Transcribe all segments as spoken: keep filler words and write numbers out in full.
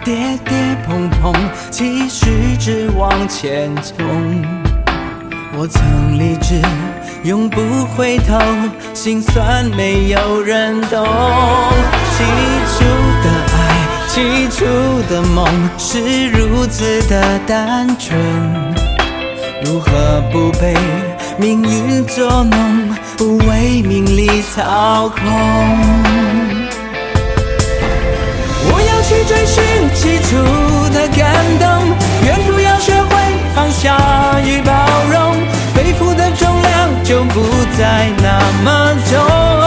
跌跌碰碰，其实只往前冲。我曾立志永不回头，心酸没有人懂。起初的爱，起初的梦，是如此的单纯，如何不被命运捉弄，不为名利操控？我要去追寻起初的感动，沿途要学会放下与包容，背负的重量就不再那么重。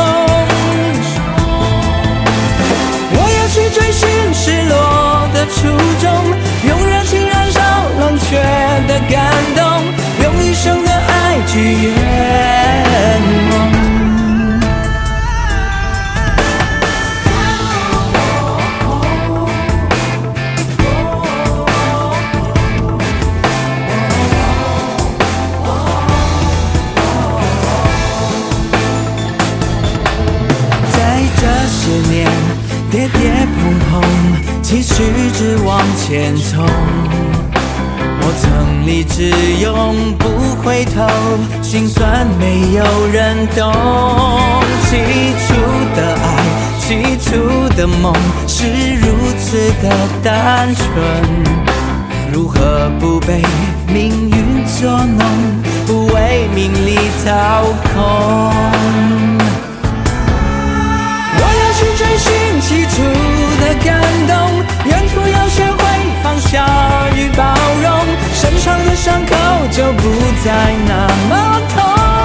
我要去追寻失落的初衷，用热情燃烧冷却的感动，用一生的爱去圆梦。跌跌碰碰，其实只往前冲。我曾立志永不回头，心酸没有人懂。起初的爱，起初的梦，是如此的单纯，如何不被命运捉弄，不为名利操控？去追寻起初的感动，沿途要学会放下与包容，身上的伤口就不再那么痛。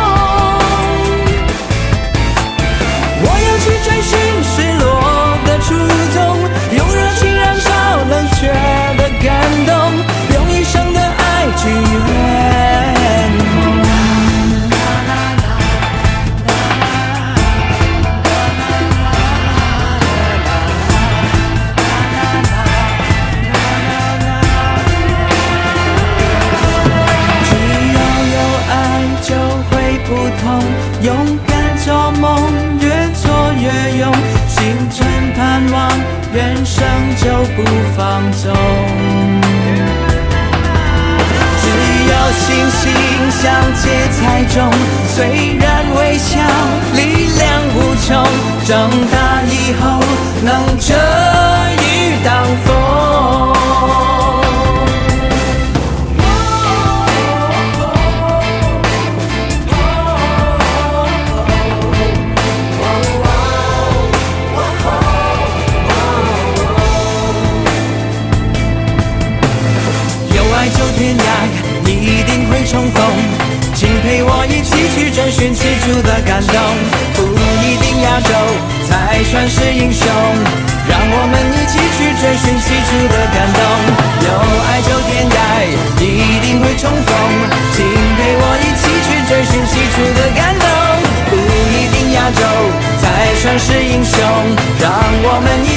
我要去追寻失落的初衷，用热情燃烧冷却的感动，用一生的爱去圆梦。勇敢做梦，越做越勇，心存盼望，人生就不放纵。只有信心像芥菜种，虽然微小，力量无穷，长大以后能遮雨挡风。天涯一定会重逢，请陪我一起去追寻起初的感动，不一定亚洲才算是英雄，让我们一起去追寻起初的感动。有爱就天涯一定会重逢，请陪我一起去追寻起初的感动，不一定亚洲才算是英雄，让我们一